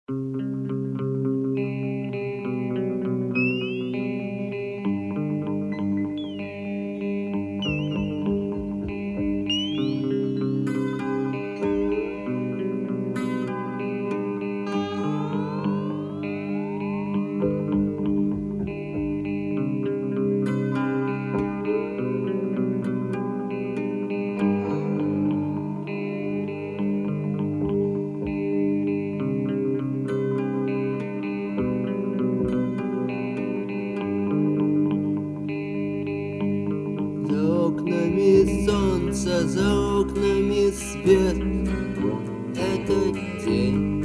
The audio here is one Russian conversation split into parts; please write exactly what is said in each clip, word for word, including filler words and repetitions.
За окнами солнце, за окнами свет. Это день.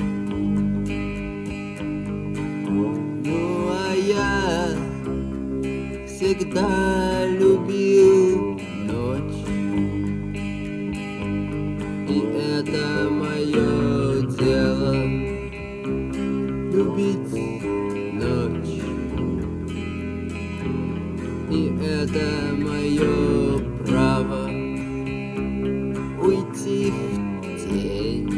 Ну а я всегда любил ночь. И это мое дело — любить ночь. И это мое право — уйти в тень.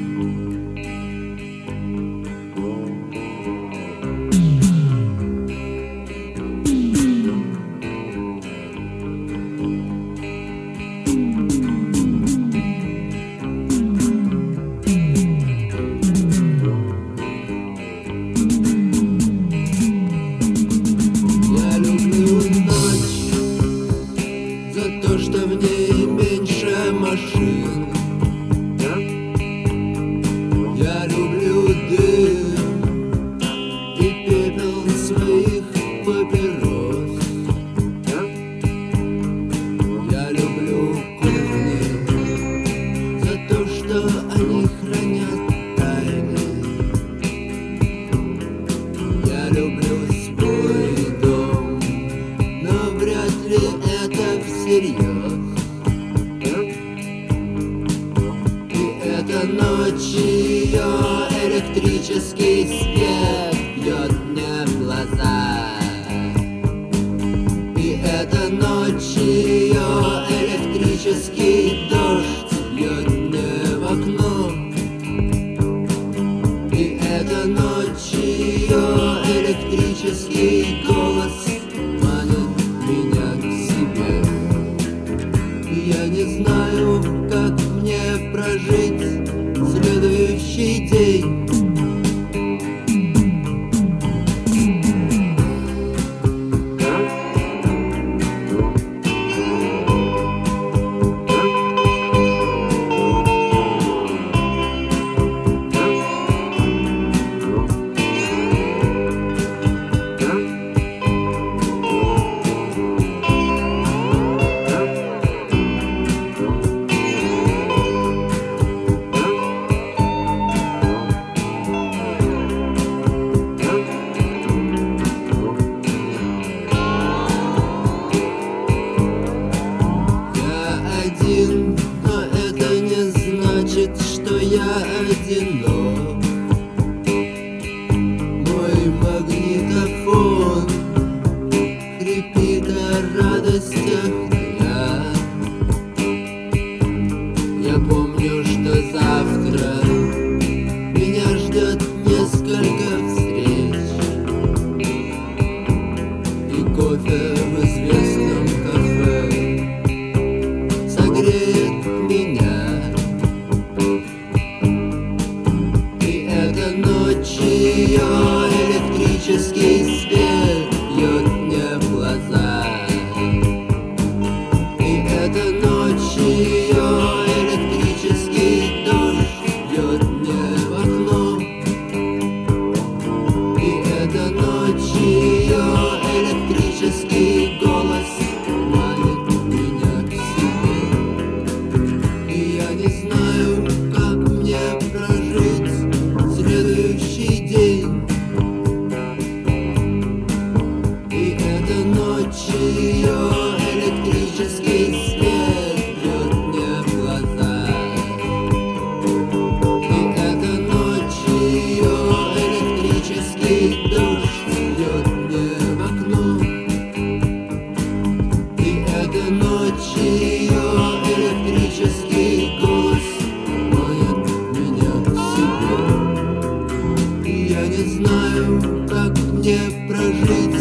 Я люблю ночь за то, что в ней меньше машин. Я люблю дым и пепел своих папирос. Я люблю кухни за то, что они хранят тайны. Я люблю свой дом, но вряд ли это всерьез. И эта ночь, ее электрический свет бьет мне в глаза. И эта ночь, ее электрический дождь бьет мне в окно. И эта ночь, ее электрический голос манит меня к себе. И я не знаю, как мне прожить следующий день. Но это не значит, что я одинок. Мой магнитофон хрипит о радостях дня. Я помню, что завтра меня ждет несколько встреч и кофе в известном кафе согреет меня. И эта ночь, ее электрический свет бьет мне в глаза. И эта ночь, ее электрический дождь бьет мне в окно. И эта ночь, ее электрический голос манит меня к себе. И я не знаю, как мне прожить следующий день. И эта ночь, ее электрический свет бьет мне в глаза. И эта ночь, ее электрический дождь бьет мне в окно. И эта ночь, ее электрический голос манит меня к себе. И я Я не знаю, как мне прожить